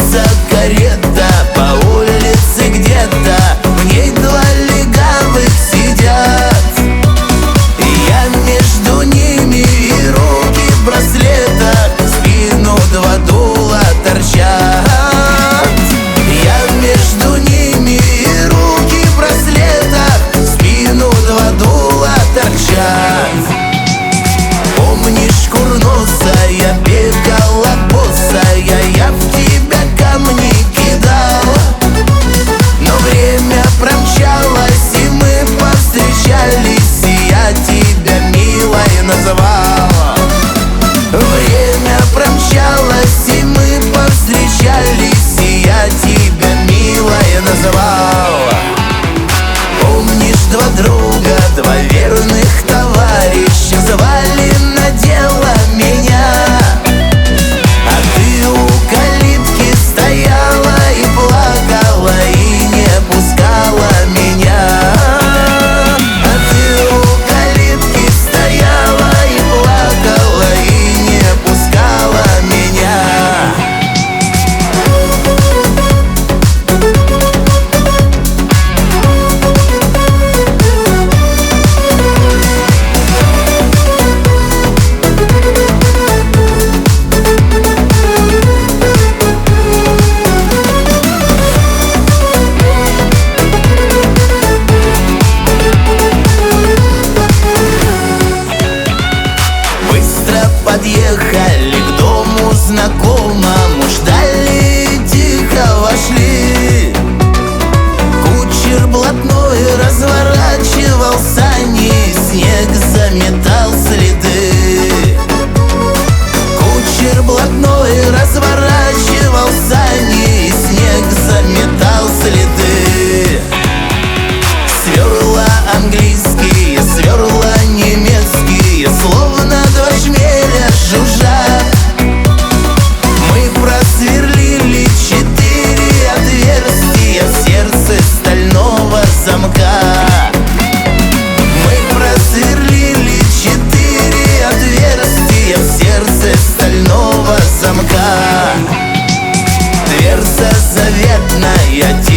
мчится карета по улице где-то, в ней два легавых сидят. Я между ними, и руки в браслетах, в спину два дула торчат. Я между ними, и руки в браслетах, в спину два дула торчат. Помнишь, курносая, бегала босая, я в тебя камни кидал. Но время промчалось, и мы повстречались, и я тебя милой называл. Время промчалось, и мы повстречались, и я тебя милой называл. Помнишь, два друга, два верных товарища звали на дело меня, а ты у калитки стояла и плакала, и не пускала меня. А ты у калитки стояла и плакала, и не пускала меня. Подъехали к дому знакомому, ждали и тихо вошли. Кучер блатной разворачивал сани, снег заметал следы. Кучер блатной разворачивал сани, снег заметал следы. Сверла английские, сверла немецкие, словно два шмеля жужжат. Мы просверлили 4 отверстия в сердце стального замка. Мы просверлили 4 отверстия в сердце стального замка. Дверца заветная,